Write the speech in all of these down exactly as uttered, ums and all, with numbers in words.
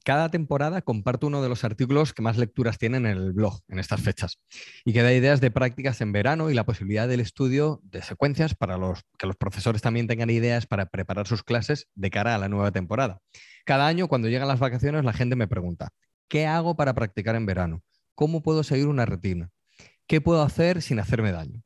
Cada temporada comparto uno de los artículos que más lecturas tienen en el blog en estas fechas y que da ideas de prácticas en verano y la posibilidad del estudio de secuencias para los, que los profesores también tengan ideas para preparar sus clases de cara a la nueva temporada. Cada año, cuando llegan las vacaciones, la gente me pregunta, ¿qué hago para practicar en verano? ¿Cómo puedo seguir una rutina? ¿Qué puedo hacer sin hacerme daño?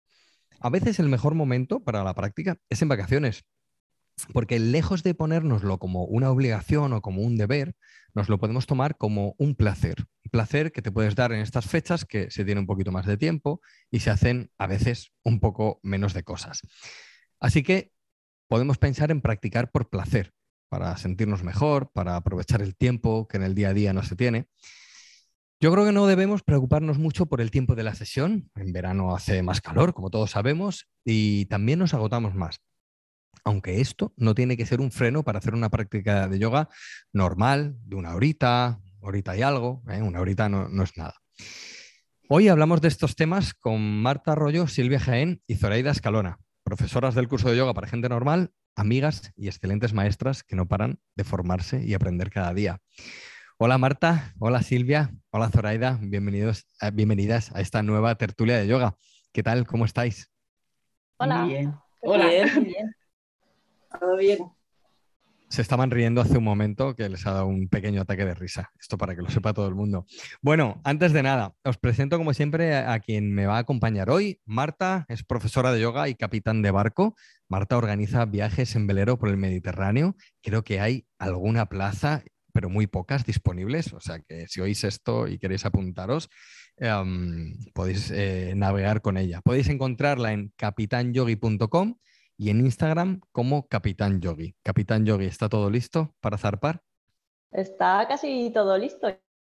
A veces el mejor momento para la práctica es en vacaciones, porque lejos de ponérnoslo como una obligación o como un deber, nos lo podemos tomar como un placer. Un placer que te puedes dar en estas fechas que se tiene un poquito más de tiempo y se hacen a veces un poco menos de cosas. Así que podemos pensar en practicar por placer, para sentirnos mejor, para aprovechar el tiempo que en el día a día no se tiene. Yo creo que no debemos preocuparnos mucho por el tiempo de la sesión. En verano hace más calor, como todos sabemos, y también nos agotamos más. Aunque esto no tiene que ser un freno para hacer una práctica de yoga normal, de una horita, horita y algo, ¿eh? Una horita no, no es nada. Hoy hablamos de estos temas con Marta Arroyo, Silvia Jaén y Zoraida Escalona, profesoras del curso de yoga para gente normal, amigas y excelentes maestras que no paran de formarse y aprender cada día. Hola Marta, hola Silvia, hola Zoraida, bienvenidos, eh, bienvenidas a esta nueva tertulia de yoga. ¿Qué tal? ¿Cómo estáis? Hola. Muy bien. Hola. Bien, muy bien. Todo bien. Se estaban riendo hace un momento que les ha dado un pequeño ataque de risa. Esto para que lo sepa todo el mundo. Bueno, antes de nada, os presento como siempre a, a quien me va a acompañar hoy. Marta es profesora de yoga y capitán de barco. Marta organiza viajes en velero por el Mediterráneo. Creo que hay alguna plaza, pero muy pocas disponibles. O sea que si oís esto y queréis apuntaros, um, podéis eh, navegar con ella. Podéis encontrarla en capitán yogi punto com y en Instagram como Capitán Yogi. Capitán Yogi, ¿está todo listo para zarpar? Está casi todo listo.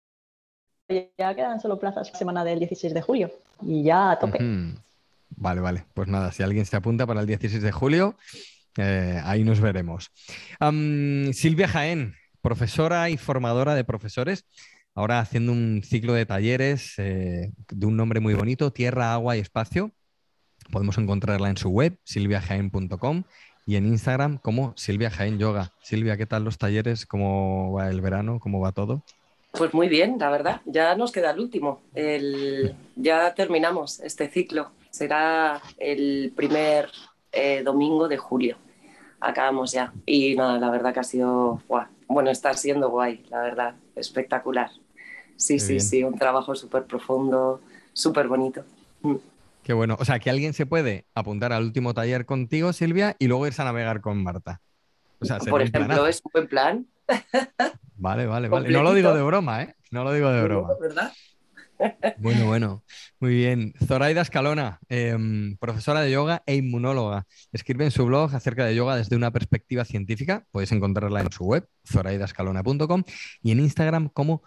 Ya quedan solo plazas la semana del dieciséis de julio y ya a tope. Uh-huh. Vale, vale. Pues nada, si alguien se apunta para el dieciséis de julio, eh, ahí nos veremos. Um, Silvia Jaén, profesora y formadora de profesores, ahora haciendo un ciclo de talleres eh, de un nombre muy bonito, Tierra, Agua y Espacio. Podemos encontrarla en su web, silvia jaén punto com, y en Instagram como Silvia Jaén Yoga. Silvia, ¿qué tal los talleres? ¿Cómo va el verano? ¿Cómo va todo? Pues muy bien, la verdad. Ya nos queda el último. El... Ya terminamos este ciclo. Será el primer eh, domingo de julio. Acabamos ya. Y nada, la verdad que ha sido... Buah. Bueno, está siendo guay, la verdad. Espectacular. Sí, Qué sí, bien. sí. Un trabajo súper profundo, súper bonito. Mm. Qué bueno. O sea, que alguien se puede apuntar al último taller contigo, Silvia, y luego irse a navegar con Marta. O sea, sería Por un ejemplo, planazo. es un buen plan. Vale, vale, vale. No lo digo de Completito. broma, ¿eh? No lo digo de No, no, broma. ¿verdad? Bueno, bueno, muy bien. Zoraida Escalona, em, profesora de yoga e inmunóloga. Escribe en su blog acerca de yoga desde una perspectiva científica. Podéis encontrarla en su web, zoraida escalona punto com, y en Instagram como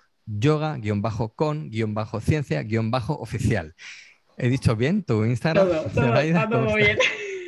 yoga-con-ciencia-oficial. ¿He dicho bien tu Instagram, Todo, todo, Zoraida? está ¿Cómo todo está? bien.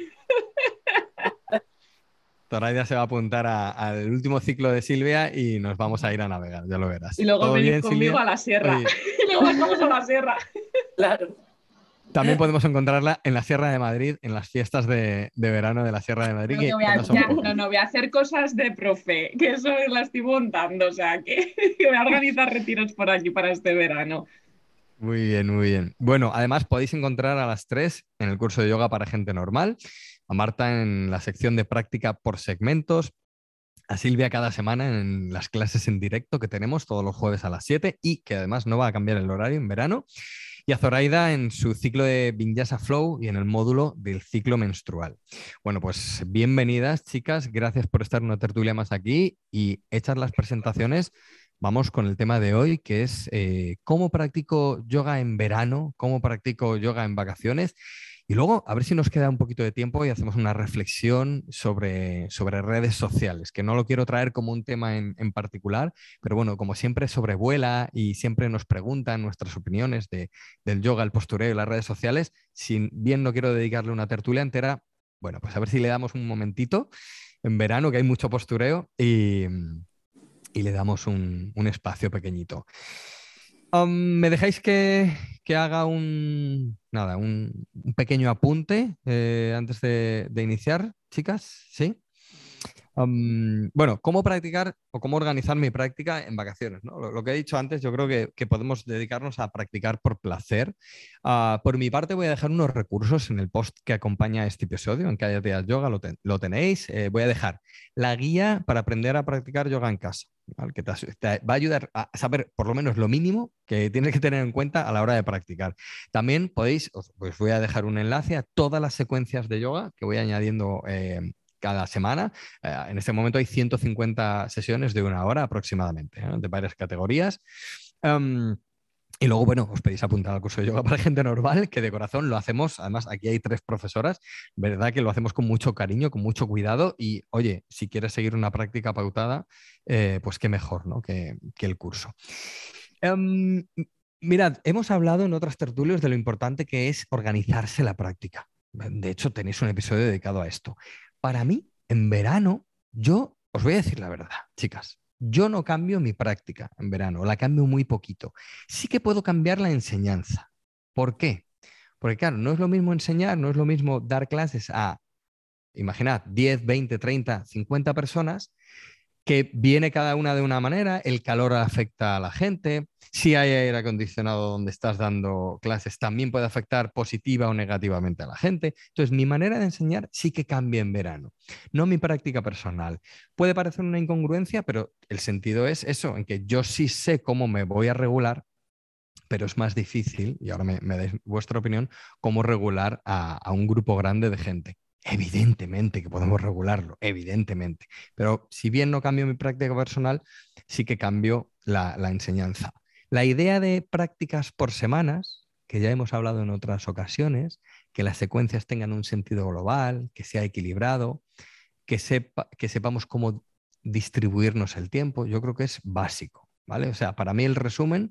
Zoraida se va a apuntar a- al último ciclo de Silvia y nos vamos a ir a navegar, ya lo verás. Y luego ¿Todo venís bien, conmigo Silvia? a la sierra. Oye, Y luego nos vamos a la sierra. Claro. también podemos encontrarla en la Sierra de Madrid, en las fiestas de, de verano de la Sierra de Madrid, Creo que que, voy que a, no son ya, pocas. no, no, voy a hacer cosas de profe, que eso la estoy montando, o sea, que, que voy a organizar retiros por aquí para este verano. Muy bien, muy bien. Bueno, además podéis encontrar a las tres en el curso de yoga para gente normal, a Marta en la sección de práctica por segmentos, a Silvia cada semana en las clases en directo que tenemos todos los jueves a las siete y que además no va a cambiar el horario en verano, y a Zoraida en su ciclo de Vinyasa Flow y en el módulo del ciclo menstrual. Bueno, pues bienvenidas, chicas, gracias por estar en una tertulia más aquí y hechas las presentaciones. Vamos con el tema de hoy, que es eh, cómo practico yoga en verano, cómo practico yoga en vacaciones. Y luego, a ver si nos queda un poquito de tiempo y hacemos una reflexión sobre, sobre redes sociales, que no lo quiero traer como un tema en, en particular, pero bueno, como siempre sobrevuela y siempre nos preguntan nuestras opiniones de, del yoga, el postureo y las redes sociales, si bien no quiero dedicarle una tertulia entera, bueno, pues a ver si le damos un momentito en verano, que hay mucho postureo, y, y le damos un, un espacio pequeñito. Um, ¿me dejáis que, que haga un, nada, un, un pequeño apunte eh, antes de, de iniciar, chicas? ¿Sí? Um, bueno, ¿cómo practicar o cómo organizar mi práctica en vacaciones? ¿No? Lo, lo que he dicho antes, yo creo que, que podemos dedicarnos a practicar por placer. Uh, por mi parte, voy a dejar unos recursos en el post que acompaña a este episodio, en Cállate Haz Yoga, lo, ten, lo tenéis. Eh, voy a dejar la guía para aprender a practicar yoga en casa, ¿vale? Que te, te va a ayudar a saber por lo menos lo mínimo que tienes que tener en cuenta a la hora de practicar. También podéis, os pues voy a dejar un enlace a todas las secuencias de yoga que voy añadiendo eh, cada semana. Eh, en este momento hay ciento cincuenta sesiones de una hora aproximadamente, ¿eh? De varias categorías. Um, y luego, bueno, os pedís apuntar al curso de yoga para gente normal, que de corazón lo hacemos. Además, aquí hay tres profesoras, ¿verdad? Que lo hacemos con mucho cariño, con mucho cuidado. Y, oye, si quieres seguir una práctica pautada, eh, pues qué mejor, ¿no? Que, que el curso. Um, mirad, hemos hablado en otras tertulias de lo importante que es organizarse la práctica. De hecho, tenéis un episodio dedicado a esto. Para mí, en verano, yo os voy a decir la verdad, chicas. Yo no cambio mi práctica en verano, la cambio muy poquito. Sí que puedo cambiar la enseñanza. ¿Por qué? Porque claro, no es lo mismo enseñar, no es lo mismo dar clases a, imaginad, diez, veinte, treinta, cincuenta personas, que viene cada una de una manera, el calor afecta a la gente, si hay aire acondicionado donde estás dando clases también puede afectar positiva o negativamente a la gente. Entonces, mi manera de enseñar sí que cambia en verano, no mi práctica personal. Puede parecer una incongruencia, pero el sentido es eso, en que yo sí sé cómo me voy a regular, pero es más difícil, y ahora me, me dais vuestra opinión, cómo regular a, a un grupo grande de gente. Evidentemente que podemos regularlo, evidentemente. Pero si bien no cambio mi práctica personal, sí que cambio la, la enseñanza. La idea de prácticas por semanas, que ya hemos hablado en otras ocasiones, que las secuencias tengan un sentido global, que sea equilibrado, que, sepa, que sepamos cómo distribuirnos el tiempo, yo creo que es básico, ¿vale? O sea, para mí el resumen,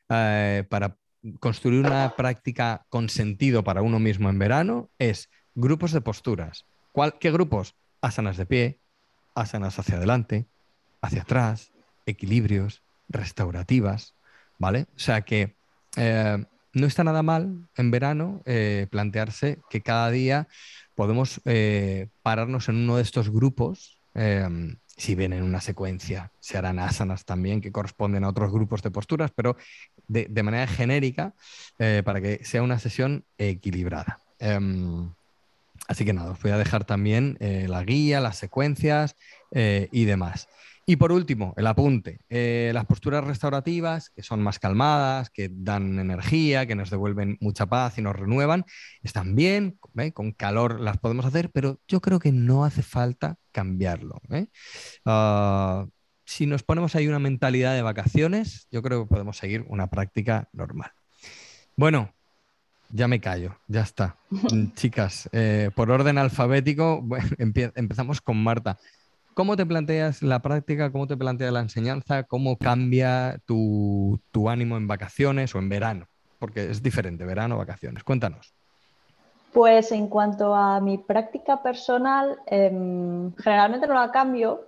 eh, para construir una práctica con sentido para uno mismo en verano es grupos de posturas. ¿Cuál, ¿Qué grupos? Asanas de pie, asanas hacia adelante, hacia atrás, equilibrios, restaurativas, ¿vale? O sea que eh, no está nada mal en verano eh, plantearse que cada día podemos eh, pararnos en uno de estos grupos. Eh, si bien en una secuencia se harán asanas también que corresponden a otros grupos de posturas, pero de, de manera genérica eh, para que sea una sesión equilibrada. Um, Así que nada, os voy a dejar también eh, la guía, las secuencias eh, y demás. Y por último, el apunte. Eh, las posturas restaurativas, que son más calmadas, que dan energía, que nos devuelven mucha paz y nos renuevan, están bien, ¿eh? Con calor las podemos hacer, pero yo creo que no hace falta cambiarlo, ¿eh? Uh, si nos ponemos ahí una mentalidad de vacaciones, yo creo que podemos seguir una práctica normal. Bueno, ya me callo, ya está. Chicas, eh, por orden alfabético, bueno, empie empezamos con Marta. ¿Cómo te planteas la práctica? ¿Cómo te planteas la enseñanza? ¿Cómo cambia tu, tu ánimo en vacaciones o en verano? Porque es diferente, verano, vacaciones. Cuéntanos. Pues en cuanto a mi práctica personal, eh, generalmente no la cambio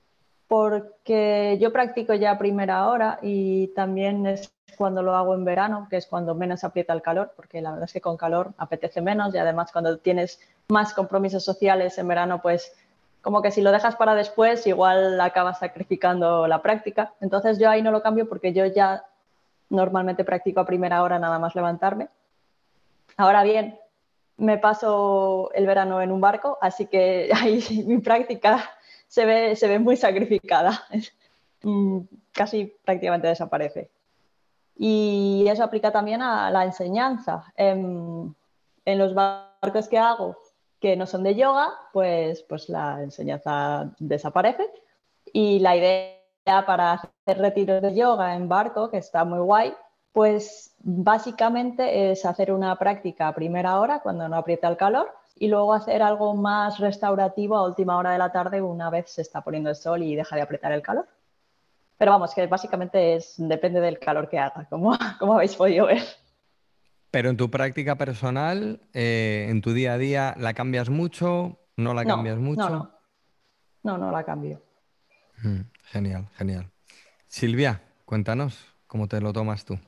porque yo practico ya a primera hora y también es cuando lo hago en verano, que es cuando menos aprieta el calor, porque la verdad es que con calor apetece menos y además cuando tienes más compromisos sociales en verano, pues como que si lo dejas para después igual acabas sacrificando la práctica. Entonces yo ahí no lo cambio porque yo ya normalmente practico a primera hora nada más levantarme. Ahora bien, me paso el verano en un barco, así que ahí mi práctica se ve, se ve muy sacrificada. Casi prácticamente desaparece. Y eso aplica también a la enseñanza. En, en los barcos que hago, que no son de yoga, pues, pues la enseñanza desaparece. Y la idea para hacer retiros de yoga en barco, que está muy guay, pues básicamente es hacer una práctica a primera hora cuando no aprieta el calor y luego hacer algo más restaurativo a última hora de la tarde una vez se está poniendo el sol y deja de apretar el calor. Pero vamos, que básicamente es, depende del calor que haga, como, como habéis podido ver. Pero en tu práctica personal, eh, en tu día a día, ¿la cambias mucho? ¿No la No, cambias no, mucho? no, no, no la cambio. Mm, genial, genial. Silvia, cuéntanos, ¿cómo te lo tomas tú?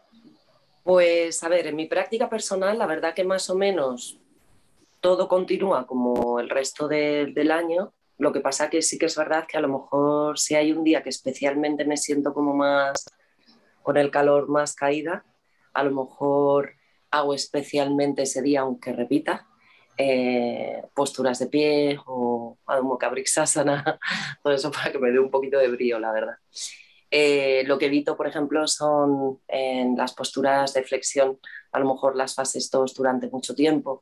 Pues a ver, en mi práctica personal, la verdad que más o menos todo continúa como el resto de, del año. Lo que pasa que sí que es verdad que a lo mejor si hay un día que especialmente me siento como más con el calor más caída, a lo mejor hago especialmente ese día, aunque repita, eh, posturas de pie o Adho Mukha Vriksasana, todo eso para que me dé un poquito de brío, la verdad. Eh, lo que evito, por ejemplo, son en las posturas de flexión, a lo mejor las fases dos durante mucho tiempo,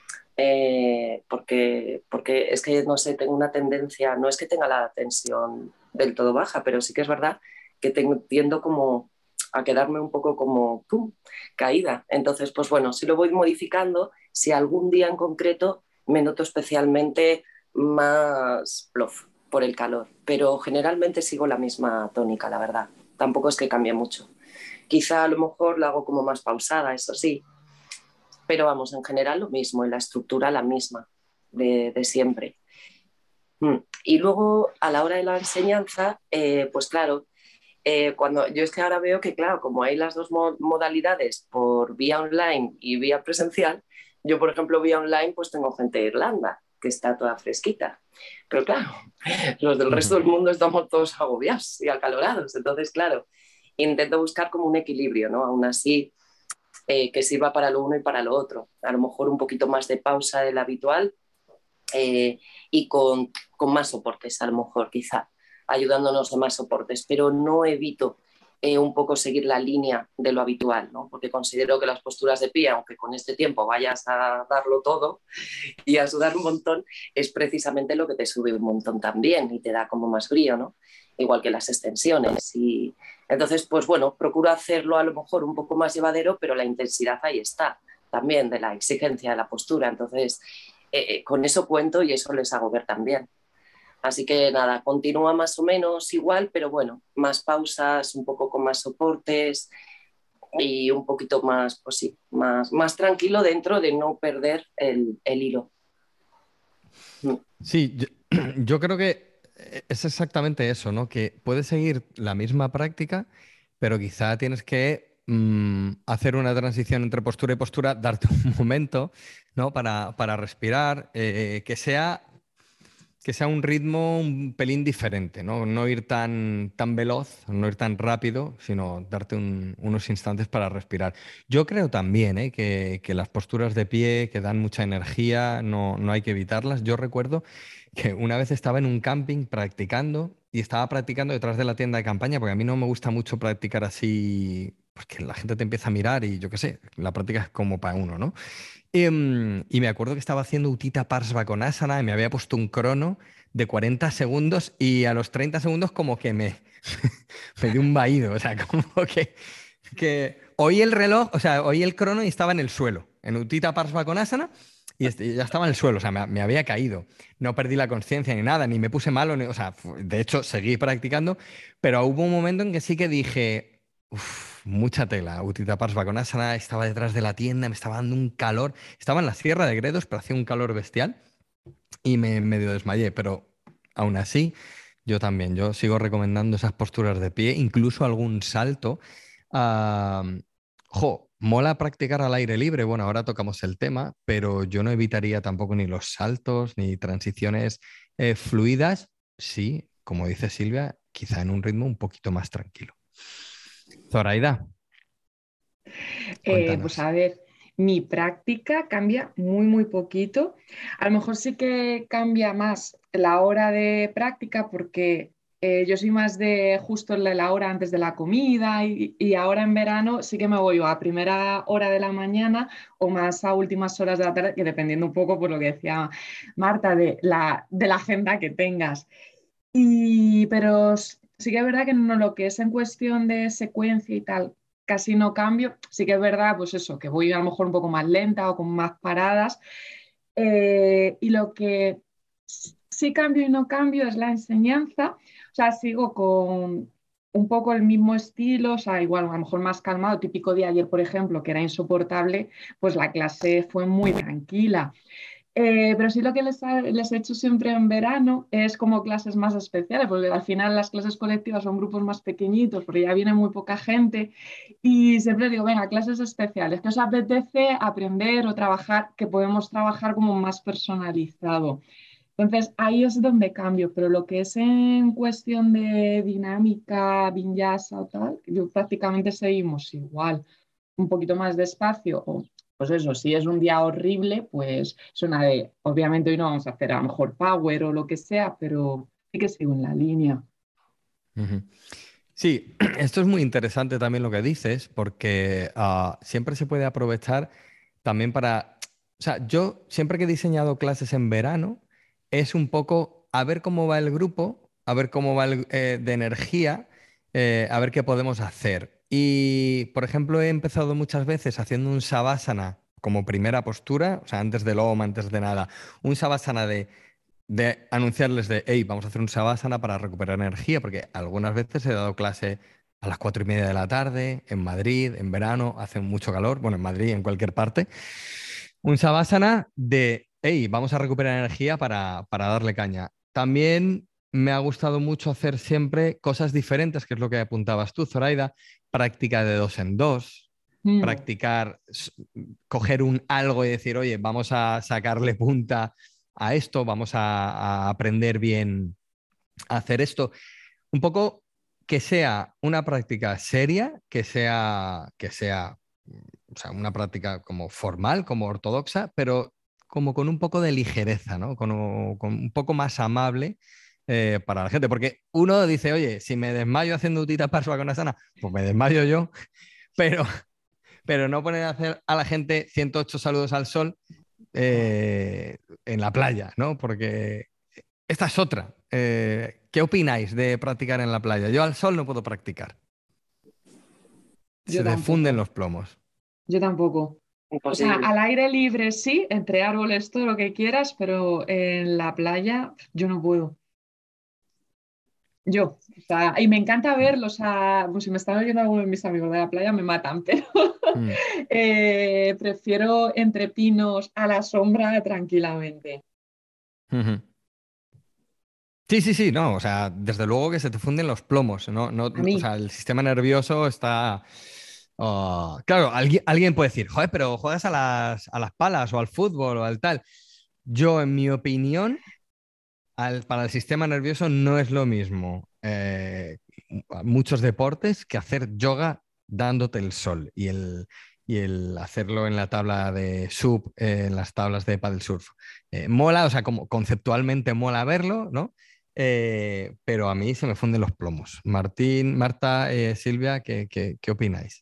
eh, porque, porque es que, no sé, tengo una tendencia, no es que tenga la tensión del todo baja, pero sí que es verdad que tengo, tiendo como a quedarme un poco como pum, caída. Entonces, pues bueno, si lo voy modificando, si algún día en concreto me noto especialmente más plof por el calor, pero generalmente sigo la misma tónica, la verdad. Tampoco es que cambie mucho. Quizá a lo mejor la hago como más pausada, eso sí, pero vamos, en general lo mismo, en la estructura la misma de, de siempre. Mm. Y luego a la hora de la enseñanza, eh, pues claro, eh, cuando yo es que ahora veo que, claro, como hay las dos mo modalidades por vía online y vía presencial, yo, por ejemplo, vía online, pues tengo gente de Irlanda que está toda fresquita. Pero claro, los del resto del mundo estamos todos agobiados y acalorados. Entonces, claro, intento buscar como un equilibrio, ¿no? Aún así, eh, que sirva para lo uno y para lo otro. A lo mejor un poquito más de pausa del habitual eh, y con, con más soportes, a lo mejor, quizá, ayudándonos de más soportes, pero no evito eh, un poco seguir la línea de lo habitual, ¿no? Porque considero que las posturas de pie, aunque con este tiempo vayas a darlo todo y a sudar un montón, es precisamente lo que te sube un montón también y te da como más brío, ¿no? Igual que las extensiones. Y entonces, pues bueno, procuro hacerlo a lo mejor un poco más llevadero, pero la intensidad ahí está también de la exigencia de la postura. Entonces, eh, con eso cuento y eso les hago ver también. Así que nada, continúa más o menos igual, pero bueno, más pausas, un poco con más soportes y un poquito más, pues sí, más, más tranquilo dentro de no perder el, el hilo. Sí, yo, yo creo que es exactamente eso, ¿no? Que puedes seguir la misma práctica, pero quizá tienes que mm, hacer una transición entre postura y postura, darte un momento, ¿no? Para, para respirar, eh, que sea que sea un ritmo un pelín diferente, ¿no? No ir tan, tan veloz, no ir tan rápido, sino darte un- unos instantes para respirar. Yo creo también, ¿eh? que, que las posturas de pie, que dan mucha energía, no, no hay que evitarlas. Yo recuerdo que una vez estaba en un camping practicando y estaba practicando detrás de la tienda de campaña, porque a mí no me gusta mucho practicar así, porque la gente te empieza a mirar y yo qué sé, la práctica es como para uno, ¿no? Em, y me acuerdo que estaba haciendo Utthita Parsvakonasana y me había puesto un crono de cuarenta segundos y a los treinta segundos como que me, me dio un vaído, o sea, como que, que oí el reloj, o sea, oí el crono y estaba en el suelo, en Utthita Parsvakonasana y este- ya estaba en el suelo, o sea, me, me había caído. No perdí la conciencia ni nada, ni me puse malo, ni- o sea, fu- de hecho seguí practicando, pero hubo un momento en que sí que dije... Uf, mucha tela. Utthita Parsvakonasana, estaba detrás de la tienda, me estaba dando un calor. Estaba en la Sierra de Gredos, pero hacía un calor bestial y me medio desmayé, pero aún así, yo también, yo sigo recomendando esas posturas de pie, incluso algún salto. Ah, jo, mola practicar al aire libre, bueno, ahora tocamos el tema, pero yo no evitaría tampoco ni los saltos ni transiciones eh, fluidas, sí, como dice Silvia, quizá en un ritmo un poquito más tranquilo. Zoraida, Eh, pues cuéntanos. a ver, mi práctica cambia muy, muy poquito. A lo mejor sí que cambia más la hora de práctica porque eh, yo soy más de justo la, la hora antes de la comida y, y ahora en verano sí que me voy o a primera hora de la mañana o más a últimas horas de la tarde, que dependiendo un poco por lo que decía Marta, de la, de la agenda que tengas. Y, pero s- sí que es verdad que no lo que es en cuestión de secuencia y tal, casi no cambio. Sí que es verdad, pues eso, que voy a lo mejor un poco más lenta o con más paradas. Eh, y lo que s- sí cambio y no cambio es la enseñanza. O sea, sigo con un poco el mismo estilo, o sea, igual a lo mejor más calmado, típico de ayer, por ejemplo, que era insoportable, pues la clase fue muy tranquila. Eh, pero sí lo que les, ha- les he hecho siempre en verano es como clases más especiales, porque al final las clases colectivas son grupos más pequeñitos, porque ya viene muy poca gente. Y siempre digo, venga, clases especiales, que os apetece aprender o trabajar, que podemos trabajar como más personalizado. Entonces ahí es donde cambio, pero lo que es en cuestión de dinámica, vinyasa o tal, yo prácticamente seguimos igual, un poquito más despacio, o pues eso, si es un día horrible, pues es una de, obviamente hoy no vamos a hacer a lo mejor power o lo que sea, pero sí que sigo en la línea. Ujú. Sí, esto es muy interesante también lo que dices, porque ah, siempre se puede aprovechar también para... O sea, yo siempre que he diseñado clases en verano, es un poco a ver cómo va el grupo, a ver cómo va el, eh, de energía, eh, a ver qué podemos hacer. Y, por ejemplo, he empezado muchas veces haciendo un savasana como primera postura, o sea, antes del Om, antes de nada, un savasana de de anunciarles de, hey, vamos a hacer un savasana para recuperar energía, porque algunas veces he dado clase a las cuatro y media de la tarde, en Madrid, en verano, hace mucho calor, bueno, en Madrid, en cualquier parte. Un savasana de, hey, vamos a recuperar energía para, para darle caña. También me ha gustado mucho hacer siempre cosas diferentes, que es lo que apuntabas tú, Zoraida, práctica de dos en dos, Mm. practicar, s- coger un algo y decir, oye, vamos a sacarle punta a esto, vamos a, a aprender bien a hacer esto. Un poco que sea una práctica seria, que sea, que sea, o sea, una práctica como formal, como ortodoxa, pero como con un poco de ligereza, ¿no? Con, con un poco más amable eh, para la gente. Porque uno dice, oye, si me desmayo haciendo utita parva con asana, pues me desmayo yo, pero, pero no poner a hacer a la gente ciento ocho saludos al sol eh, en la playa, ¿no? Porque esta es otra. Eh, ¿qué opináis de practicar en la playa? Yo al sol no puedo practicar. Yo Se te funden tampoco, los plomos. yo tampoco. O sea, Imposible. al aire libre sí, entre árboles, todo lo que quieras, pero en la playa yo no puedo. Yo, o sea, y me encanta verlos, a, pues si me están oyendo algunos de mis amigos de la playa me matan, pero Mm. eh, prefiero entre pinos a la sombra tranquilamente. Ujú. Sí, sí, sí, no, o sea, desde luego que se te funden los plomos, ¿no? No, A no, o mí, sea, el sistema nervioso está... oh, claro, alguien, alguien puede decir, joder, pero juegas a las, a las palas o al fútbol o al tal. Yo, en mi opinión, al- para el sistema nervioso no es lo mismo eh, muchos deportes que hacer yoga dándote el sol y el, y el hacerlo en la tabla de sub, eh, en las tablas de paddle surf. Eh, mola, o sea, como conceptualmente mola verlo, ¿no? Eh, pero a mí se me funden los plomos. Martín, Marta, eh, Silvia, ¿qué, qué, qué opináis?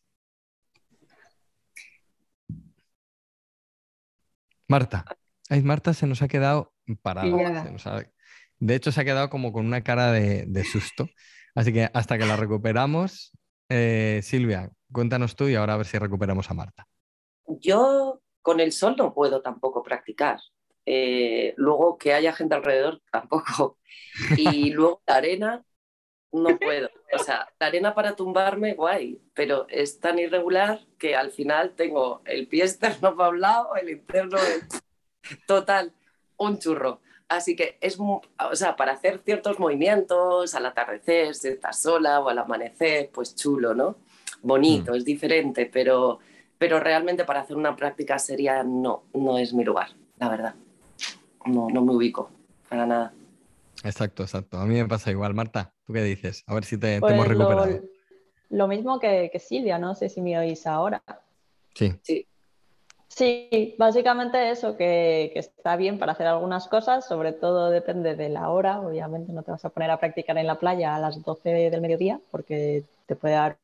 Marta. Ay, Marta se nos ha quedado parada. Se pillada. nos ha- De hecho, se ha quedado como con una cara de, de susto. Así que hasta que la recuperamos, eh, Silvia, cuéntanos tú y ahora a ver si recuperamos a Marta. Yo con el sol no puedo tampoco practicar. Eh, luego que haya gente alrededor tampoco. Y luego la arena no puedo. O sea, la arena para tumbarme, guay, pero es tan irregular que al final tengo el pie externo para un lado, el interno de... Total, un churro. Así que es, o sea, para hacer ciertos movimientos, al atardecer, si estás sola o al amanecer, pues chulo, ¿no? Hmm. Bonito, es diferente, pero, pero realmente para hacer una práctica seria no, no es mi lugar, la verdad. No, no me ubico, para nada. Exacto, exacto. A mí me pasa igual. Marta, ¿tú qué dices? A ver si te, te hemos Pues lo, recuperado. lo mismo que, que Silvia, no sé si me oís ahora. Sí. Sí, Sí, básicamente eso, que, que está bien para hacer algunas cosas, sobre todo depende de la hora. Obviamente no te vas a poner a practicar en la playa a las doce del mediodía porque te puede dar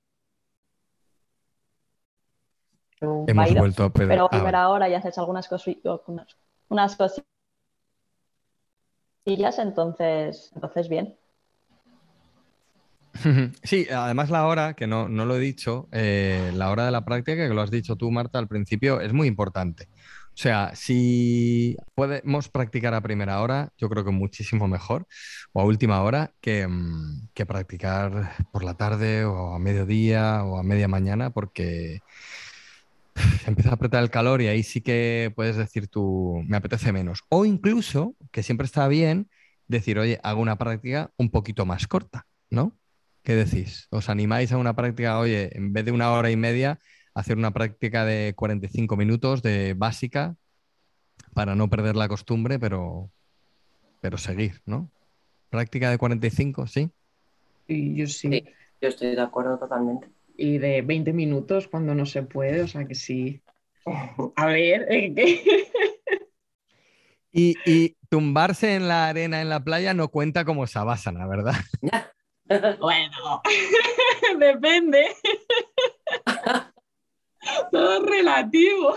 un Hemos vaído, vuelto a perder. pero a Ah, vale. primera hora ya haces algunas, cosi- unas, unas cosillas, entonces, entonces bien. Sí, además la hora, que no, no lo he dicho, eh, la hora de la práctica, que lo has dicho tú, Marta, al principio, es muy importante. O sea, si podemos practicar a primera hora, yo creo que muchísimo mejor, o a última hora, que, mm, que practicar por la tarde o a mediodía o a media mañana, porque se empieza a apretar el calor y ahí sí que puedes decir tú, me apetece menos. O incluso, que siempre está bien, decir, oye, hago una práctica un poquito más corta, ¿no? ¿Qué decís? ¿Os animáis a una práctica, oye, en vez de una hora y media, hacer una práctica de cuarenta y cinco minutos de básica para no perder la costumbre, pero... pero seguir, ¿no? Práctica de cuarenta y cinco, ¿sí? Y yo sí. Sí, yo estoy de acuerdo totalmente. Y de veinte minutos cuando no se puede, o sea que sí. A ver, ¿eh, qué? Y, y tumbarse en la arena en la playa no cuenta como savasana, ¿verdad? Bueno, depende. Todo es relativo.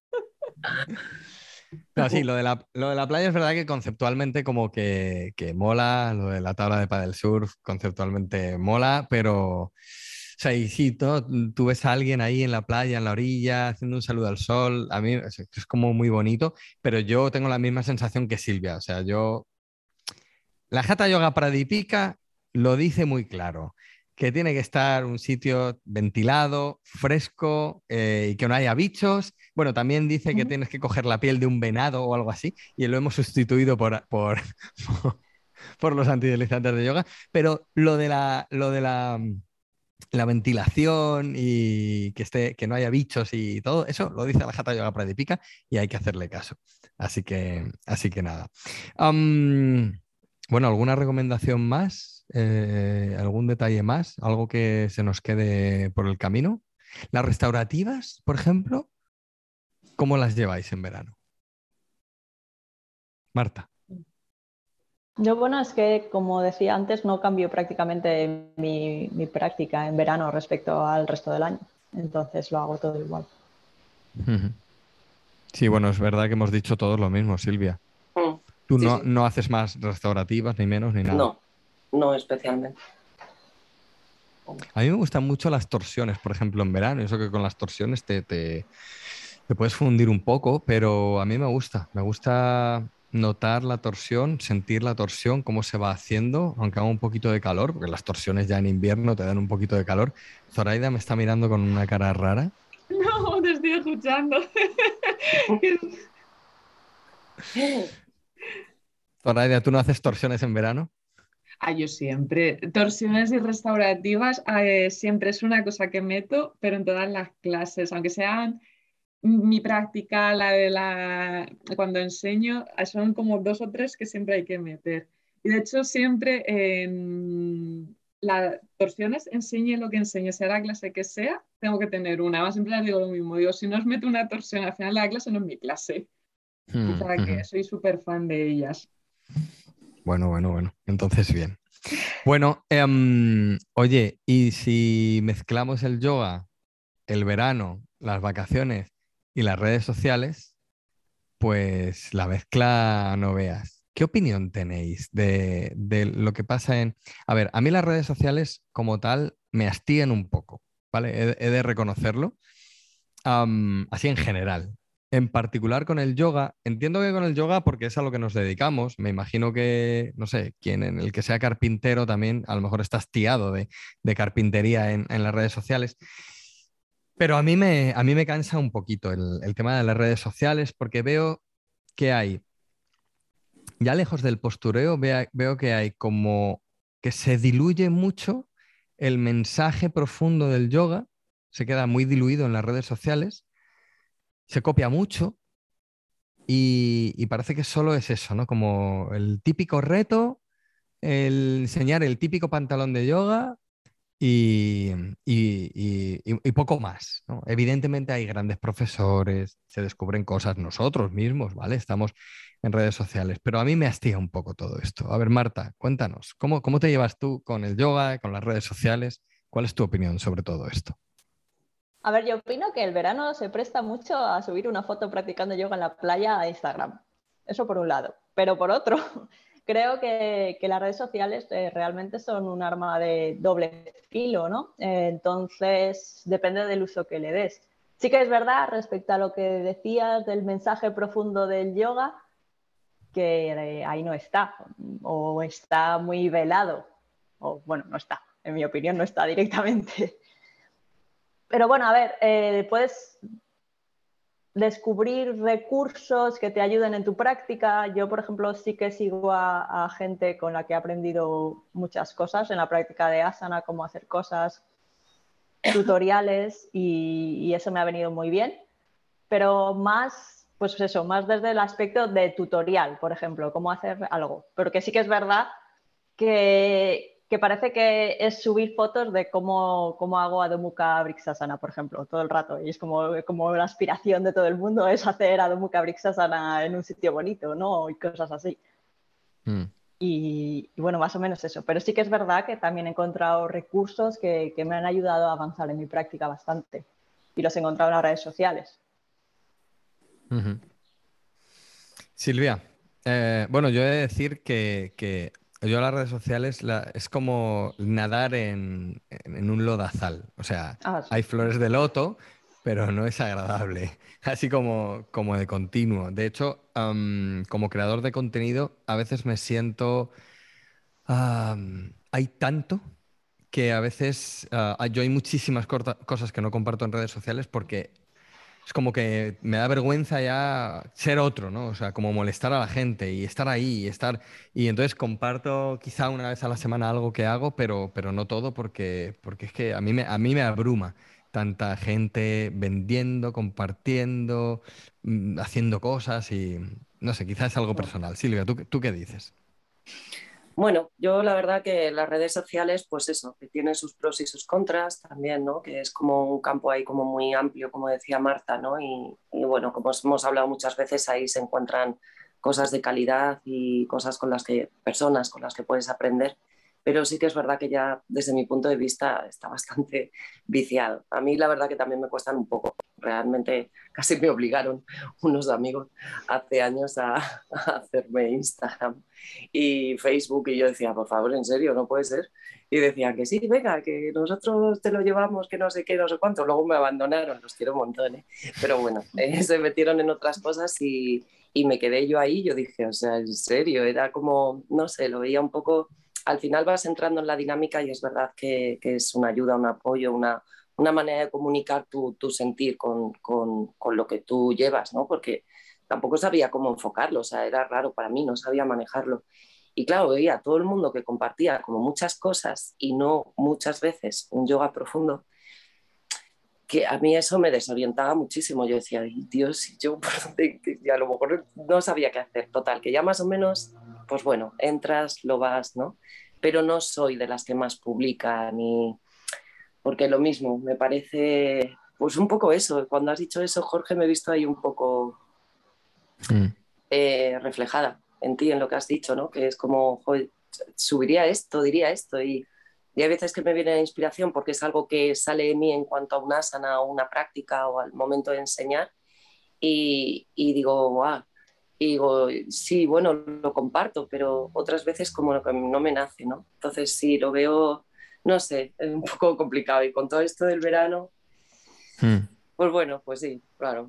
No, sí, lo de la, lo de la playa es verdad que conceptualmente como que, que mola, lo de la tabla de paddle surf conceptualmente mola, pero, o sea, y sí, todo- tú ves a alguien ahí en la playa, en la orilla, haciendo un saludo al sol, a mí es, es como muy bonito, pero yo tengo la misma sensación que Silvia, o sea, yo, la Hatha Yoga Pradipika lo dice muy claro, que tiene que estar un sitio ventilado, fresco, eh, y que no haya bichos. Bueno, también dice que tienes que coger la piel de un venado o algo así, y lo hemos sustituido por, por, por los antideslizantes de yoga, pero lo de la, lo de la, la ventilación y que, esté, que no haya bichos y todo, eso lo dice la Hatha Yoga Pradipika y hay que hacerle caso. Así que, así que nada. Am, bueno, ¿alguna recomendación más? Eh, ¿algún detalle más? ¿Algo que se nos quede por el camino? ¿Las restaurativas, por ejemplo? ¿Cómo las lleváis en verano? Marta. Yo, bueno, es que, como decía antes, no cambio prácticamente mi, mi práctica en verano respecto al resto del año. Entonces lo hago todo igual. Ujú. Sí, bueno, es verdad que hemos dicho todos lo mismo, Silvia. Mm, Tú sí, no, sí. no haces más restaurativas, ni menos, ni nada. No, no especialmente. A mí me gustan mucho las torsiones, por ejemplo, en verano. Eso que con las torsiones te, te, te puedes fundir un poco, pero a mí me gusta. Me gusta notar la torsión, sentir la torsión, cómo se va haciendo, aunque haga un poquito de calor, porque las torsiones ya en invierno te dan un poquito de calor. Zoraida me está mirando con una cara rara. No, te estoy escuchando. Zoraida, ¿tú no haces torsiones en verano? Ah, yo siempre. Torsiones y restaurativas eh, siempre es una cosa que meto, pero en todas las clases, aunque sean mi práctica, la de la cuando enseño, son como dos o tres que siempre hay que meter. Y de hecho, siempre en las torsiones, enseñe lo que enseñe, sea la clase que sea, tengo que tener una. Además, siempre les digo lo mismo. Digo, si no os meto una torsión al final de la clase, no es mi clase. O Mm, sea que ujú. soy súper fan de ellas. Bueno, bueno, bueno. Entonces, bien. Bueno, em, oye, ¿y si mezclamos el yoga, el verano, las vacaciones y las redes sociales? Pues la mezcla no veas. ¿Qué opinión tenéis de, de lo que pasa en... A ver, a mí las redes sociales como tal me hastían un poco, ¿vale? He, he de reconocerlo. Am, así en general. En particular con el yoga, entiendo que con el yoga porque es a lo que nos dedicamos, me imagino que, no sé, quien en el que sea carpintero también a lo mejor está hastiado de, de carpintería en, en las redes sociales. Pero a mí me, a mí me cansa un poquito el, el tema de las redes sociales porque veo que hay, ya lejos del postureo, vea- veo que hay como que se diluye mucho el mensaje profundo del yoga, se queda muy diluido en las redes sociales, se copia mucho y, y parece que solo es eso, ¿no? Como el típico reto, el enseñar el típico pantalón de yoga y, y- y- y- y poco más, ¿no? Evidentemente hay grandes profesores, se descubren cosas nosotros mismos, ¿vale? Estamos en redes sociales, pero a mí me hastía un poco todo esto. A ver, Marta, cuéntanos, ¿cómo, cómo te llevas tú con el yoga, con las redes sociales? ¿Cuál es tu opinión sobre todo esto? A ver, yo opino que el verano se presta mucho a subir una foto practicando yoga en la playa a Instagram. Eso por un lado. Pero por otro, creo que, que las redes sociales eh, realmente son un arma de doble filo, ¿no? Eh, entonces, depende del uso que le des. Sí que es verdad, respecto a lo que decías del mensaje profundo del yoga, que eh, ahí no está, o está muy velado, o bueno, no está, en mi opinión no está directamente. Pero bueno, a ver, eh, puedes descubrir recursos que te ayuden en tu práctica. Yo, por ejemplo, sí que sigo a, a gente con la que he aprendido muchas cosas en la práctica de asana, cómo hacer cosas, tutoriales, y, y eso me ha venido muy bien. Pero más pues eso, más desde el aspecto de tutorial, por ejemplo, cómo hacer algo. Pero que sí que es verdad que, que parece que es subir fotos de cómo, cómo hago Adho Mukha Vrikshasana, por ejemplo, todo el rato. Y es como, como la aspiración de todo el mundo es hacer Adho Mukha Vrikshasana en un sitio bonito, ¿no? Y cosas así. Mm. Y, y bueno, más o menos eso. Pero sí que es verdad que también he encontrado recursos que, que me han ayudado a avanzar en mi práctica bastante. Y los he encontrado en las redes sociales. Uh-huh. Silvia, eh, bueno, yo he de decir que, que yo las redes sociales la, es como nadar en, en, en un lodazal. O sea, ah, sí. Hay flores de loto, pero no es agradable. Así como, como de continuo. De hecho, um, como creador de contenido, a veces me siento... Um, hay tanto que a veces uh, yo hay muchísimas corta, cosas que no comparto en redes sociales porque es como que me da vergüenza ya ser otro, ¿no? O sea, como molestar a la gente y estar ahí y estar... Y entonces comparto quizá una vez a la semana algo que hago, pero, pero no todo porque, porque es que a mí, me, a mí me abruma tanta gente vendiendo, compartiendo, mmm, haciendo cosas y... No sé, quizá es algo personal. Silvia, ¿tú, tú qué dices? Bueno, yo la verdad que las redes sociales, pues eso, que tienen sus pros y sus contras también, ¿no? Que es como un campo ahí como muy amplio, como decía Marta, ¿no? Y, y bueno, como hemos hablado muchas veces, ahí se encuentran cosas de calidad y cosas con las que, personas con las que puedes aprender. Pero sí que es verdad que ya desde mi punto de vista está bastante viciado. A mí la verdad que también me cuestan un poco. Realmente casi me obligaron unos amigos hace años a, a hacerme Instagram y Facebook y yo decía, por favor, en serio, no puede ser. Y decían que sí, venga, que nosotros te lo llevamos, que no sé qué, no sé cuánto. Luego me abandonaron, los quiero un montón, ¿eh? Pero bueno, eh, se metieron en otras cosas y, y me quedé yo ahí. Yo dije, o sea, en serio, era como, no sé, lo veía un poco... Al final vas entrando en la dinámica y es verdad que, que es una ayuda, un apoyo, una, una manera de comunicar tu, tu sentir con, con, con lo que tú llevas, ¿no? Porque tampoco sabía cómo enfocarlo, o sea, era raro para mí, no sabía manejarlo. Y claro, veía a todo el mundo que compartía como muchas cosas y no muchas veces un yoga profundo, que a mí eso me desorientaba muchísimo. Yo decía, Dios, yo y a lo mejor no sabía qué hacer. Total, que ya más o menos, pues bueno, entras, lo vas, ¿no? Pero no soy de las que más publican y... Porque lo mismo, me parece, pues un poco eso. Cuando has dicho eso, Jorge, me he visto ahí un poco mm. eh, reflejada en ti, en lo que has dicho, ¿no? Que es como, joder, subiría esto, diría esto y... Y hay veces que me viene la inspiración porque es algo que sale de mí en cuanto a una asana o una práctica o al momento de enseñar y, y digo, guau, y digo, sí, bueno, lo comparto, pero otras veces como lo que no me nace, ¿no? Entonces sí, lo veo, no sé, es un poco complicado y con todo esto del verano, hmm. pues bueno, pues sí, claro.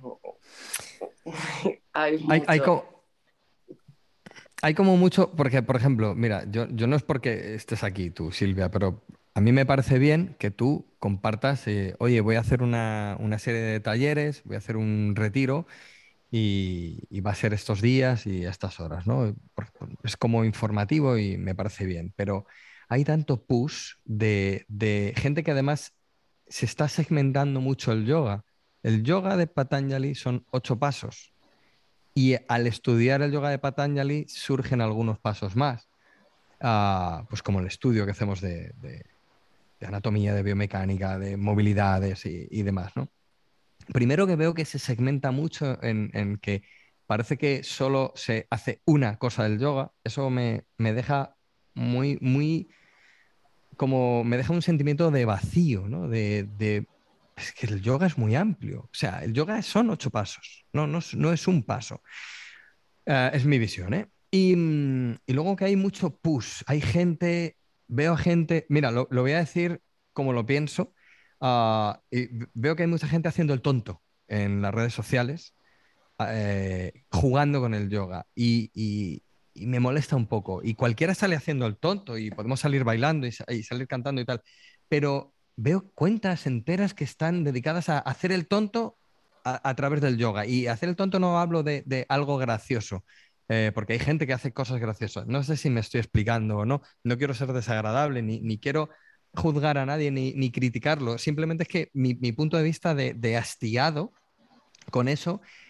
hay mucho... Hay, hay como... Hay como mucho, porque, por ejemplo, mira, yo, yo no es porque estés aquí tú, Silvia, pero a mí me parece bien que tú compartas, eh, oye, voy a hacer una, una serie de talleres, voy a hacer un retiro y, y va a ser estos días y a estas horas, ¿no? Es como informativo y me parece bien, pero hay tanto push de, de gente que además se está segmentando mucho el yoga. El yoga de Patanjali son ocho pasos. Y al estudiar el yoga de Patanjali surgen algunos pasos más, uh, pues como el estudio que hacemos de, de, de anatomía, de biomecánica, de movilidades y, y demás, ¿no? Primero que veo que se segmenta mucho en, en que parece que solo se hace una cosa del yoga, eso me, me deja muy, muy, como me deja un sentimiento de vacío, ¿no? De, de, es que el yoga es muy amplio, o sea, el yoga son ocho pasos, no, no, no es un paso. Uh, es mi visión, ¿eh? Y, y, luego que hay mucho push, hay gente, veo gente, mira, lo, lo voy a decir como lo pienso, uh, y veo que hay mucha gente haciendo el tonto en las redes sociales, uh, jugando con el yoga, y, y, y, me molesta un poco. Y cualquiera sale haciendo el tonto, y podemos salir bailando y, y salir cantando y tal, pero veo cuentas enteras que están dedicadas a hacer el tonto A, a través del yoga. Y hacer el tonto no hablo de, de algo gracioso, eh, porque hay gente que hace cosas graciosas. No sé si me estoy explicando o no. No quiero ser desagradable, ni, ni quiero juzgar a nadie, ni, ni criticarlo. Simplemente es que mi, mi punto de vista de, de hastiado con eso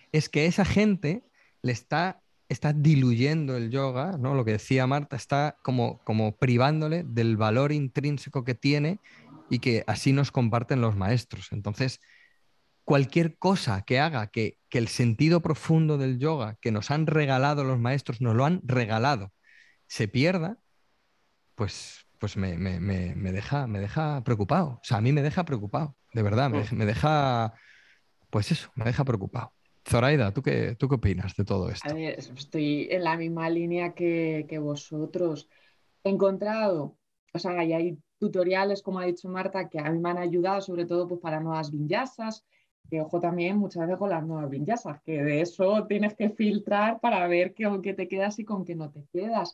es que esa gente le está, está diluyendo el yoga, ¿no? Lo que decía Marta, está como, como privándole del valor intrínseco que tiene y que así nos comparten los maestros. Entonces, cualquier cosa que haga que, que el sentido profundo del yoga que nos han regalado los maestros, nos lo han regalado, se pierda, pues, pues me, me- me- me deja, me deja preocupado. O sea, a mí me deja preocupado, de verdad, me, deja, me deja, pues eso, me deja preocupado. Zoraida, ¿tú qué, tú qué opinas de todo A esto? ver, estoy en la misma línea que, que vosotros. He encontrado, o sea, y hay tutoriales, como ha dicho Marta, que a mí me han ayudado, sobre todo pues, para nuevas vinyasas, que ojo también muchas veces con las nuevas vinyasas, que de eso tienes que filtrar para ver qué, con qué te quedas y con qué no te quedas.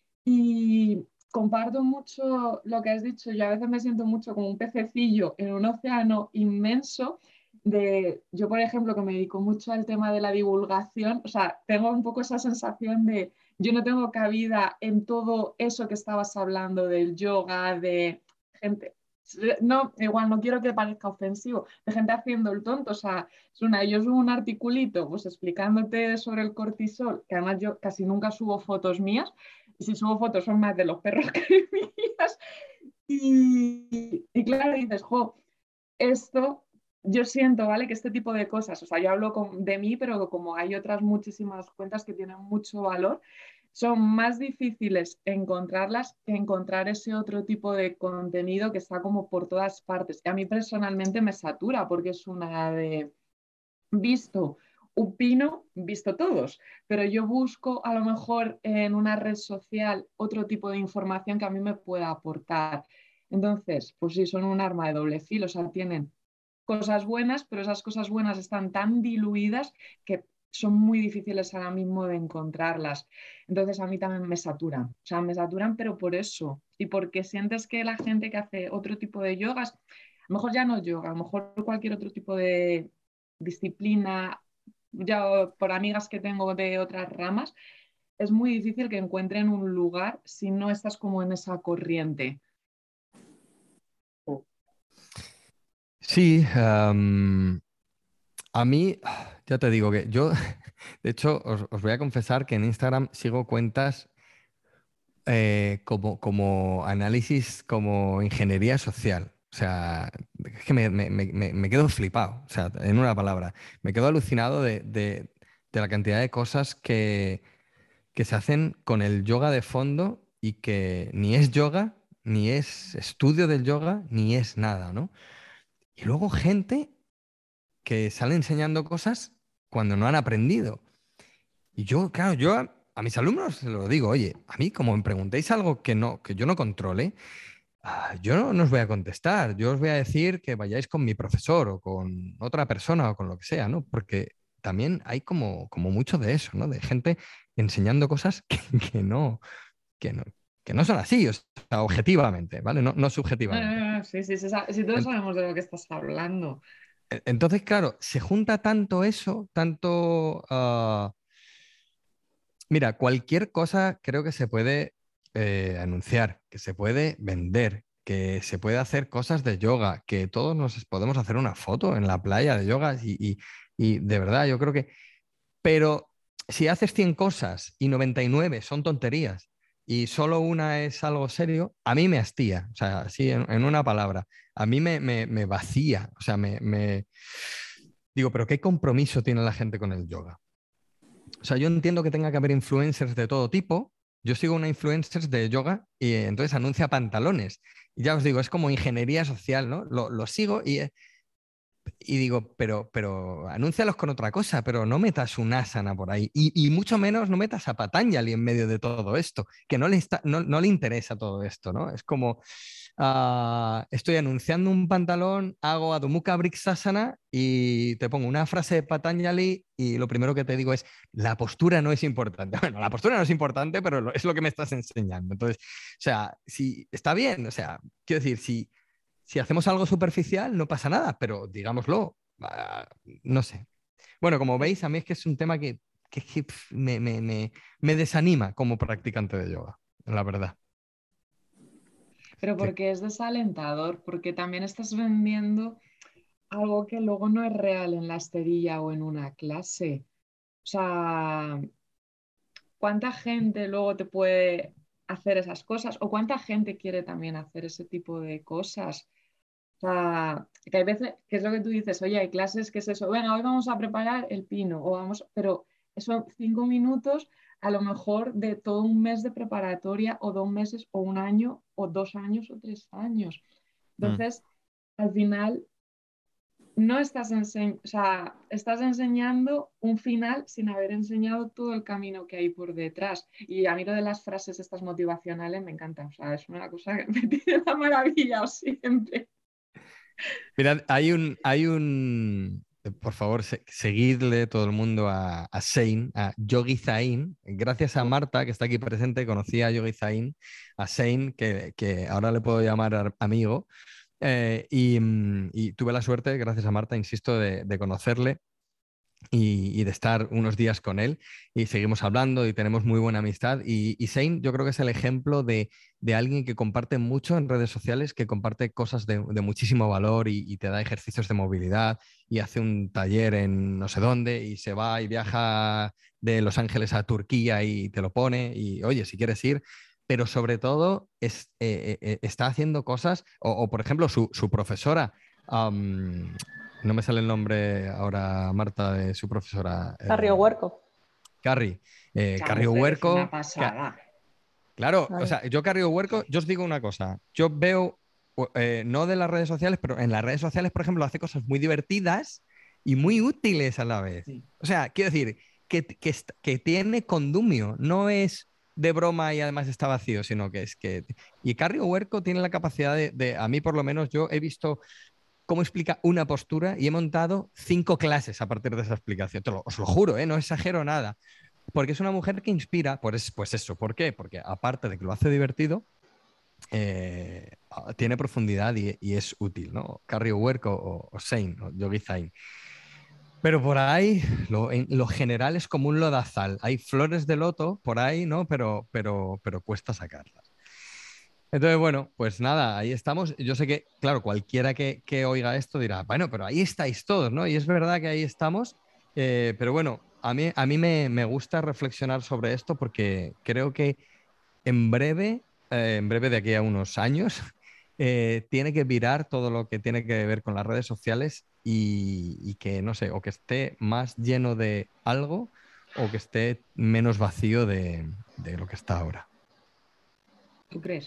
Y comparto mucho lo que has dicho, yo a veces me siento mucho como un pececillo en un océano inmenso. De, yo, por ejemplo, que me dedico mucho al tema de la divulgación, o sea, tengo un poco esa sensación de yo no tengo cabida en todo eso que estabas hablando del yoga, de gente, no, igual no quiero que parezca ofensivo, de gente haciendo el tonto, o sea, es una, yo subo un articulito pues explicándote sobre el cortisol, que además yo casi nunca subo fotos mías, y si subo fotos son más de los perros que mías, y, y claro, dices, jo, esto yo siento, ¿vale? Que este tipo de cosas, o sea, yo hablo con, de mí, pero como hay otras muchísimas cuentas que tienen mucho valor, son más difíciles encontrarlas que encontrar ese otro tipo de contenido que está como por todas partes. Y a mí personalmente me satura porque es una de visto, opino, visto todos, pero yo busco a lo mejor en una red social otro tipo de información que a mí me pueda aportar. Entonces, pues sí, son un arma de doble filo, o sea, tienen cosas buenas, pero esas cosas buenas están tan diluidas que son muy difíciles ahora mismo de encontrarlas. Entonces a mí también me saturan, o sea, me saturan, pero por eso, y porque sientes que la gente que hace otro tipo de yogas, a lo mejor ya no yoga, a lo mejor cualquier otro tipo de disciplina, ya por amigas que tengo de otras ramas, es muy difícil que encuentren un lugar si no estás como en esa corriente. Sí, am, a mí, ya te digo que yo, de hecho, os, os voy a confesar que en Instagram sigo cuentas eh, como, como análisis, como ingeniería social. O sea, es que me, me- me- me- me quedo flipado, o sea, en una palabra. Me quedo alucinado de, de- de la cantidad de cosas que, que se hacen con el yoga de fondo y que ni es yoga, ni es estudio del yoga, ni es nada, ¿no? Y luego gente que sale enseñando cosas cuando no han aprendido. Y yo, claro, yo a, a mis alumnos se lo digo, oye, a mí como me preguntéis algo que, no, que yo no controle, ah, yo no, no os voy a contestar, yo os voy a decir que vayáis con mi profesor o con otra persona o con lo que sea, ¿no? Porque también hay como, como mucho de eso, ¿no? De gente enseñando cosas que, que no, que no, que no son así, o sea, objetivamente, ¿vale? No, no No, subjetivamente. no, no, sí, sí, sí, sí, todos En- sabemos de lo que estás hablando. Entonces, claro, se junta tanto eso, tanto... ah, mira, cualquier cosa creo que se puede eh, anunciar, que se puede vender, que se puede hacer cosas de yoga, que todos nos podemos hacer una foto en la playa de yoga y, y- y de verdad yo creo que... Pero si haces cien cosas y noventa y nueve son tonterías y solo una es algo serio, a mí me hastía, o sea, así en, en una palabra, a mí me, me- me vacía, o sea, me, me... Digo, pero ¿qué compromiso tiene la gente con el yoga? O sea, yo entiendo que tenga que haber influencers de todo tipo. Yo sigo una influencer de yoga y eh, entonces anuncia pantalones. Y ya os digo, es como ingeniería social, ¿no? Lo, lo sigo y, eh, y digo, pero, pero anúncialos con otra cosa, pero no metas un asana por ahí. Y, y mucho menos no metas a Patanjali en medio de todo esto, que no le, está, no, no le interesa todo esto, ¿no? Es como, ah, estoy anunciando un pantalón, hago Adho Mukha Vrikshasana y te pongo una frase de Patanjali y lo primero que te digo es, la postura no es importante. Bueno, la postura no es importante, pero lo- es lo que me estás enseñando. Entonces, o sea, si está bien, o sea, quiero decir, si si hacemos algo superficial, no pasa nada, pero digámoslo, ah, no sé. Bueno, como veis, a mí es que es un tema que, que, que, pf, me, me- me- me desanima como practicante de yoga, la verdad. Pero Que- porque es desalentador, porque también estás vendiendo algo que luego no es real en la esterilla o en una clase. O sea, ¿cuánta gente luego te puede hacer esas cosas? ¿O cuánta gente quiere también hacer ese tipo de cosas? O sea, que hay veces, que es lo que tú dices, oye, hay clases que es eso, venga, hoy vamos a preparar el pino, o vamos, pero son cinco minutos a lo mejor de todo un mes de preparatoria, o dos meses, o un año, o dos años, o tres años. Entonces, mm. al final, no estás, ense- o sea, estás enseñando un final sin haber enseñado todo el camino que hay por detrás. Y a mí lo de las frases estas motivacionales me encanta, o sea, es una cosa que me tiene la maravilla siempre. Mirad, hay un, hay un, por favor, se, seguidle todo el mundo a, a Shane, a Yogi Zain. Gracias a Marta, que está aquí presente, conocí a Yogi Zain, a Shane, que, que ahora le puedo llamar amigo. Eh, y, y tuve la suerte, gracias a Marta, insisto, de, de conocerle. Y, y de estar unos días con él y seguimos hablando y tenemos muy buena amistad y, y Shane yo creo que es el ejemplo de, de alguien que comparte mucho en redes sociales, que comparte cosas de, de muchísimo valor y, y te da ejercicios de movilidad y hace un taller en no sé dónde y se va y viaja de Los Ángeles a Turquía y te lo pone y oye, si quieres ir, pero sobre todo es, eh, eh, está haciendo cosas o, o por ejemplo su, su profesora um, no me sale el nombre ahora, Marta, de su profesora. Carrio Huerco. Carrie. Eh, Carrio mujer, Huerco. es una pasada. Ca claro, Ay. o sea, yo Carrio Huerco, yo os digo una cosa. Yo veo, eh, no de las redes sociales, pero en las redes sociales, por ejemplo, hace cosas muy divertidas y muy útiles a la vez. Sí. O sea, quiero decir, que, que, que tiene condumio, no es de broma y además está vacío, sino que es que... Y Carrio Huerco tiene la capacidad de, de, a mí por lo menos, yo he visto cómo explica una postura y he montado cinco clases a partir de esa explicación. Te lo, os lo juro, ¿eh? No exagero nada. Porque es una mujer que inspira, pues, pues eso. ¿Por qué? Porque aparte de que lo hace divertido, eh, tiene profundidad y, y es útil, ¿no? Carrio Huerco o, o Shane, o Yogi Zain. Pero por ahí, lo, en lo general es como un lodazal. Hay flores de loto por ahí, ¿no? Pero, pero, pero cuesta sacarlas. Entonces, bueno, pues nada, ahí estamos. Yo sé que, claro, cualquiera que, que oiga esto dirá, bueno, pero ahí estáis todos, ¿no? Y es verdad que ahí estamos, eh, pero bueno, a mí, a mí me, me gusta reflexionar sobre esto porque creo que en breve, eh, en breve de aquí a unos años, eh, tiene que virar todo lo que tiene que ver con las redes sociales y, y que, no sé, o que esté más lleno de algo o que esté menos vacío de, de lo que está ahora. ¿Tú crees?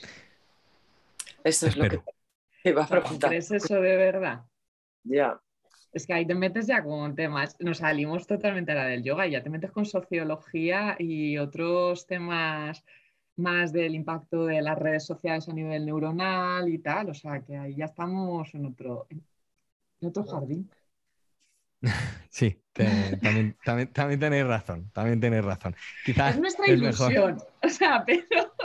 Eso es Espero. lo que te iba a preguntar. ¿Crees eso de verdad? Ya. Es que ahí te metes ya con temas, nos salimos totalmente a la del yoga y ya te metes con sociología y otros temas más del impacto de las redes sociales a nivel neuronal y tal, o sea que ahí ya estamos en otro, en otro jardín. Sí, te, también, también, también tenéis razón, también tenéis razón. Quizás es nuestra es ilusión, mejor. o sea, pero,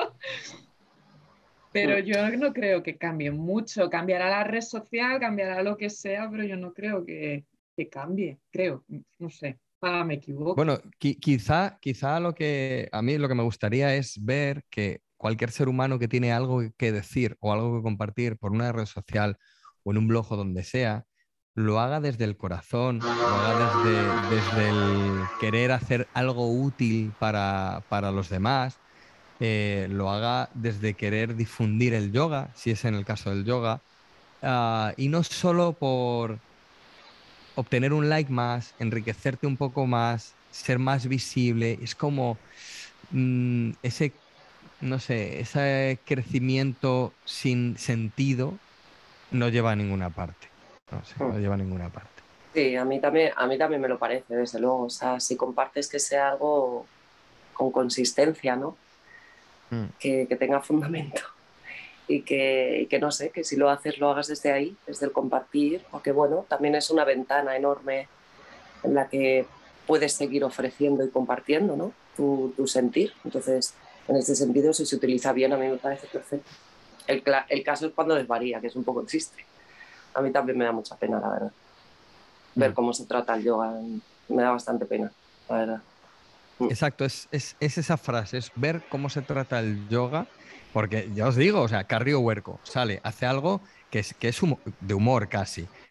pero yo no creo que cambie mucho. Cambiará la red social, cambiará lo que sea, pero yo no creo que, que cambie, creo, no sé, ah, me equivoco. Bueno, qui- quizá, quizá lo que a mí lo que me gustaría es ver que cualquier ser humano que tiene algo que decir o algo que compartir por una red social o en un blog o donde sea, lo haga desde el corazón, lo haga desde, desde el querer hacer algo útil para, para los demás, eh, lo haga desde querer difundir el yoga, si es en el caso del yoga, ah, y no solo por obtener un like más, enriquecerte un poco más, ser más visible. Es como mm, ese, no sé, ese crecimiento sin sentido no lleva a ninguna parte. No sé, no lleva a ninguna parte. Sí, a mí también, a mí también me lo parece, desde luego. O sea, si compartes que sea algo con consistencia, ¿no? Mm. Que, que tenga fundamento. Y que, y que no sé, que si lo haces lo hagas desde ahí, desde el compartir, porque bueno, también es una ventana enorme en la que puedes seguir ofreciendo y compartiendo, ¿no? Tu, tu sentir. Entonces, en ese sentido, si se utiliza bien, a mí me parece perfecto. El, el caso es cuando desvaría, que es un poco triste. A mí también me da mucha pena, la verdad. Ver cómo se trata el yoga, me da bastante pena, la verdad. Exacto, es, es, es esa frase, es ver cómo se trata el yoga, porque ya os digo, o sea, Carrio Huerco sale, hace algo que es, que es humo, de humor casi,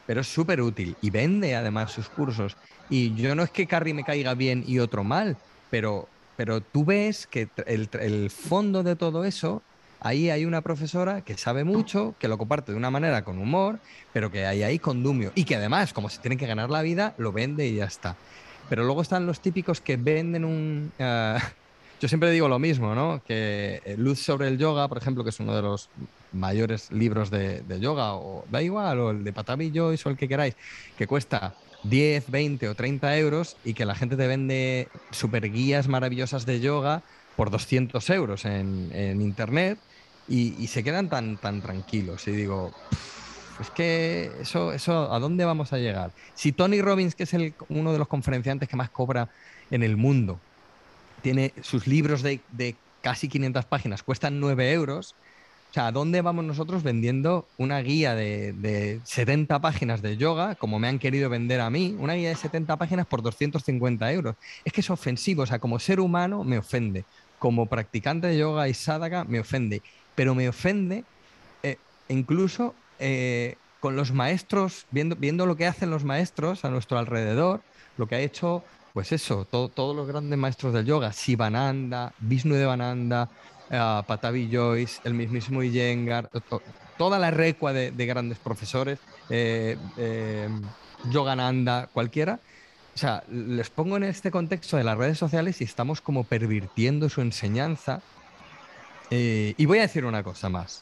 pero es súper útil y vende además sus cursos. Y yo no es que Carrie me caiga bien y otro mal, pero, pero tú ves que el, el fondo de todo eso, ahí hay una profesora que sabe mucho, que lo comparte de una manera con humor, pero que hay ahí condumio. Y que además, como se tiene que ganar la vida, lo vende y ya está. Pero luego están los típicos que venden un... Uh, yo siempre digo lo mismo, ¿no? Que Luz sobre el yoga, por ejemplo, que es uno de los mayores libros de, de yoga, o da igual, o el de Patabi Joyce o el que queráis, que cuesta diez, veinte o treinta euros y que la gente te vende super guías maravillosas de yoga por doscientos euros en, en internet y, y se quedan tan, tan tranquilos. Y digo, es que eso, eso, ¿a dónde vamos a llegar? Si Tony Robbins, que es el, uno de los conferenciantes que más cobra en el mundo, tiene sus libros de, de casi quinientas páginas, cuestan nueve euros. O sea, ¿a dónde vamos nosotros vendiendo una guía de, de setenta páginas de yoga, como me han querido vender a mí, una guía de setenta páginas por doscientos cincuenta euros? Es que es ofensivo, o sea, como ser humano me ofende, como practicante de yoga y sadhaka me ofende, pero me ofende eh, incluso eh, con los maestros, viendo, viendo lo que hacen los maestros a nuestro alrededor, lo que ha hecho, pues eso, todo, todos los grandes maestros del yoga, Sivananda, Vishnudevananda, uh, Patabi Joyce, el mismísimo Iyengar, to, toda la recua de, de grandes profesores, eh, eh, Yogananda, cualquiera. O sea, les pongo en este contexto de las redes sociales y estamos como pervirtiendo su enseñanza. Eh, y voy a decir una cosa más.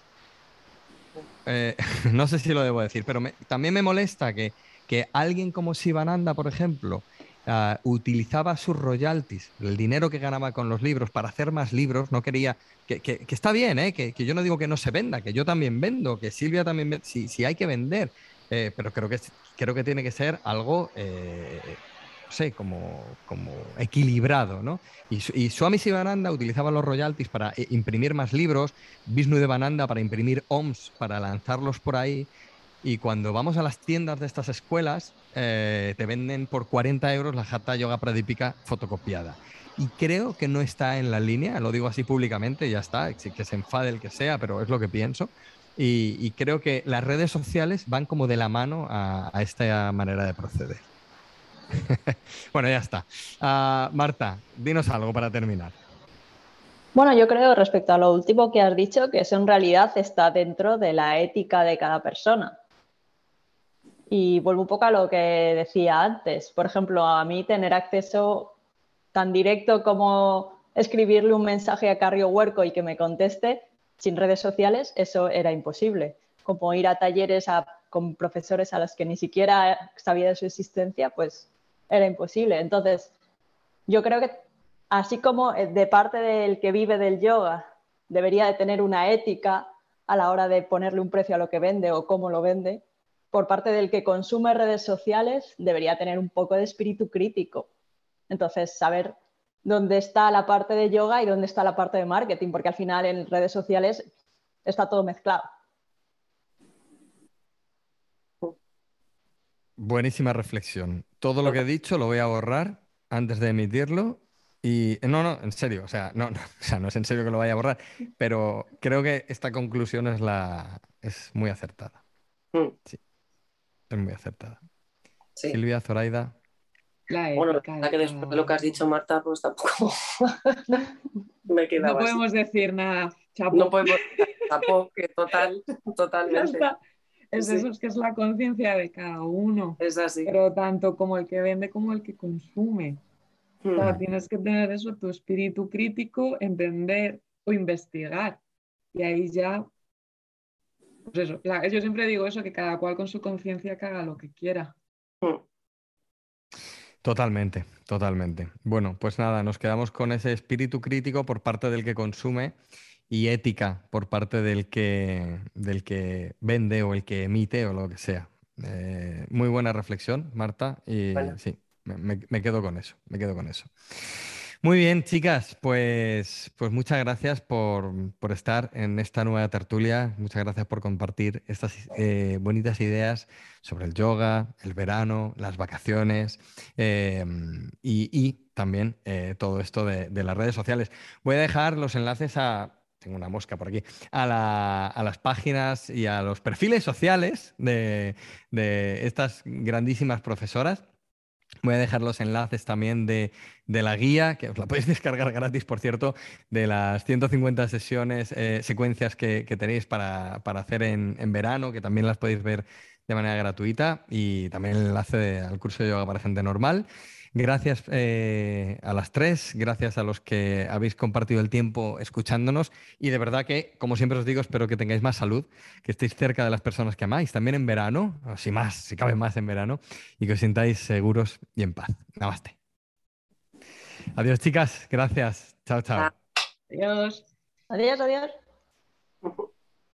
Eh, no sé si lo debo decir, pero me, también me molesta que, que alguien como Sivananda, por ejemplo, uh, utilizaba sus royalties, el dinero que ganaba con los libros, para hacer más libros. No quería, que, que, que está bien, ¿eh? que, que yo no digo que no se venda, que yo también vendo, que Silvia también vende, si, si hay que vender, eh, pero creo que, creo que tiene que ser algo... Eh, no sé, como, como equilibrado, ¿no? Y, y Swami Sivananda utilizaba los royalties para imprimir más libros, Vishnudevananda para imprimir O M S, para lanzarlos por ahí, y cuando vamos a las tiendas de estas escuelas, eh, te venden por cuarenta euros la Hatha Yoga Pradipika fotocopiada. Y creo que no está en la línea, lo digo así públicamente, ya está, que se enfade el que sea, pero es lo que pienso. Y, y creo que las redes sociales van como de la mano a, a esta manera de proceder. Bueno, ya está. Uh, Marta, dinos algo para terminar. Bueno, yo creo respecto a lo último que has dicho, que eso en realidad está dentro de la ética de cada persona. Y vuelvo un poco a lo que decía antes. Por ejemplo, a mí tener acceso tan directo como escribirle un mensaje a Carrie Huerco y que me conteste sin redes sociales, eso era imposible. Como ir a talleres a, con profesores a los que ni siquiera sabía de su existencia, pues era imposible. Entonces, yo creo que así como de parte del que vive del yoga debería de tener una ética a la hora de ponerle un precio a lo que vende o cómo lo vende, por parte del que consume redes sociales debería tener un poco de espíritu crítico. Entonces, saber dónde está la parte de yoga y dónde está la parte de marketing, porque al final en redes sociales está todo mezclado. Buenísima reflexión. Todo lo que he dicho lo voy a borrar antes de emitirlo. Y no, no, en serio, o sea, no, no, o sea, no es en serio que lo vaya a borrar, pero creo que esta conclusión es la es muy acertada. Sí, es muy acertada. Sí. Silvia, Zoraida. La bueno, la ética verdad de que después de lo que has dicho, Marta, pues tampoco me quedaba No podemos así. decir nada, chapo. No podemos decir chapo, que total, totalmente. Ya está. Es Sí. eso, es que es la conciencia de cada uno. Es así. Pero tanto como el que vende como el que consume. Hmm. O sea, tienes que tener eso, tu espíritu crítico, entender o investigar. Y ahí ya, pues eso, la, yo siempre digo eso, que cada cual con su conciencia que haga lo que quiera. Hmm. Totalmente, totalmente. Bueno, pues nada, nos quedamos con ese espíritu crítico por parte del que consume y ética por parte del que, del que vende o el que emite o lo que sea. Eh, muy buena reflexión, Marta, y Bueno. sí, me, me quedo con eso, me quedo con eso. Muy bien, chicas, pues, pues muchas gracias por, por estar en esta nueva tertulia, muchas gracias por compartir estas eh, bonitas ideas sobre el yoga, el verano, las vacaciones eh, y, y también eh, todo esto de, de las redes sociales. Voy a dejar los enlaces a tengo una mosca por aquí, a, la, a las páginas y a los perfiles sociales de, de estas grandísimas profesoras. Voy a dejar los enlaces también de, de la guía, que os la podéis descargar gratis, por cierto, de las ciento cincuenta sesiones, eh, secuencias que, que tenéis para, para hacer en, en verano, que también las podéis ver de manera gratuita, y también el enlace de- al curso de yoga para gente normal. Gracias eh, a las tres, gracias a los que habéis compartido el tiempo escuchándonos, y de verdad que, como siempre os digo, espero que tengáis más salud, que estéis cerca de las personas que amáis, también en verano, o si más, si cabe más en verano, y que os sintáis seguros y en paz. Namaste. Adiós, chicas. Gracias. Chao, chao. Adiós. Adiós, adiós.